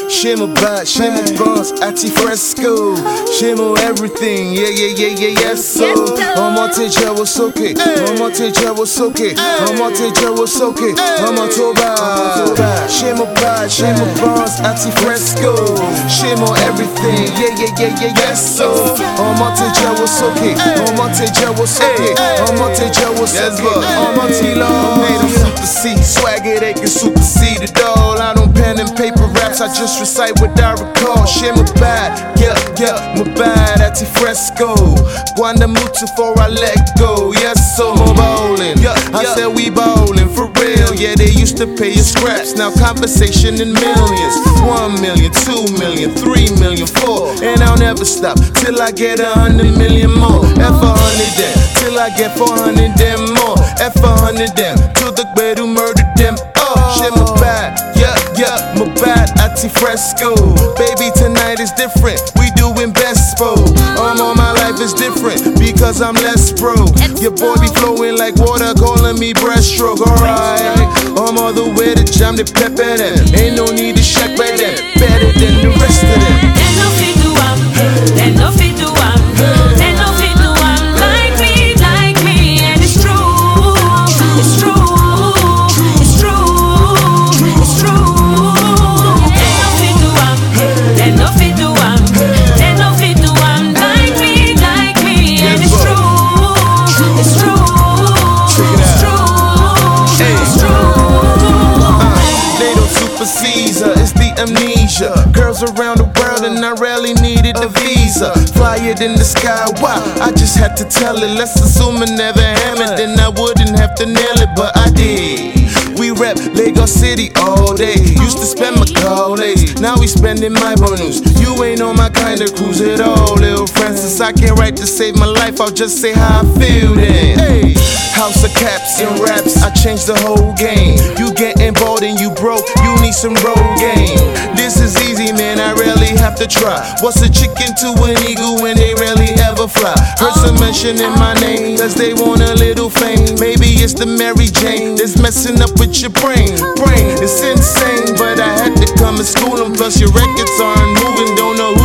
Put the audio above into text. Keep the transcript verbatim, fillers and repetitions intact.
Shimmer bad, shimmer buns, ati fresco. Shimmer everything, yeah, yeah, yeah, yeah, yes, so. Ọmọ tẹ̀jẹ̀ wo sókè, ọmọ tẹ̀jẹ̀ wo sókè, ọmọ tẹ̀jẹ̀ wo sókè, ọmọ tó bad. Shimmer bad, shimmer buns, ati fresco. Shimmer everything, yeah, yeah, yeah, yeah, yes, so. Ọmọ tẹ̀jẹ̀ wo sókè, ọmọ tẹ̀jẹ̀ wo sókè, ọmọ tẹ̀jẹ̀ wo sókè, ọmọ tí lọ. Made them supersede, swagger they can supersede it all. I don't pen and paper raps, I just recite what I recall. Shimmer bad, yeah, yeah, my bad, ati fresco. Guanda mucho before I let go, yes, so more bowling. I said we bowling, for real, yeah, they used to pay us scraps. Now conversation in millions, one million, two million, three million, four. And I'll never stop, till I get a hundred million more. F a hundred them, till I get four hundred them more. F a hundred them, till the bed who murdered them. Oh, shit, my bad, yeah, yeah, my bad, ati fresco. Baby, tonight is different, we doing best, bro. Um, all my life is different, because I'm less broke. Your boy be flowing like water, calling me breaststroke, alright. I'm all the way to jam the pepper them. Ain't no need to check by them, better than the rest of them. They no fit do am, they no fit do am, they no fit do am like me, like me, and it's true, it's true, it's true, it's true. They no fit do am, they no fit do am, they no fit do am like me, like me, and it's true, it's true, it's true, it's true. They don't supersede her, it's the amnesia. Girls around the world and I rarely needed a visa. Fly it in the sky, why? I just had to tell it. Let's assume I never hammered, then I wouldn't have to nail it, but I did. We rep Lagos City all day. Used to spend my call days, now we spending my bonus. You ain't on my kind of cruise at all, little Francis. I can't write to save my life, I'll just say how I feel then. Hey, house of caps and raps, I changed the whole game. You getting bored and you broke, you need some road game. This is easy, man, I rarely have to try. What's a chicken to an eagle when they rarely ever fly? Heard some mentioning my name, cause they want a little fame. Maybe it's the Mary Jane that's messing up with your brain. Brain, it's insane, but I had to come and school them. Plus your records aren't moving, don't know who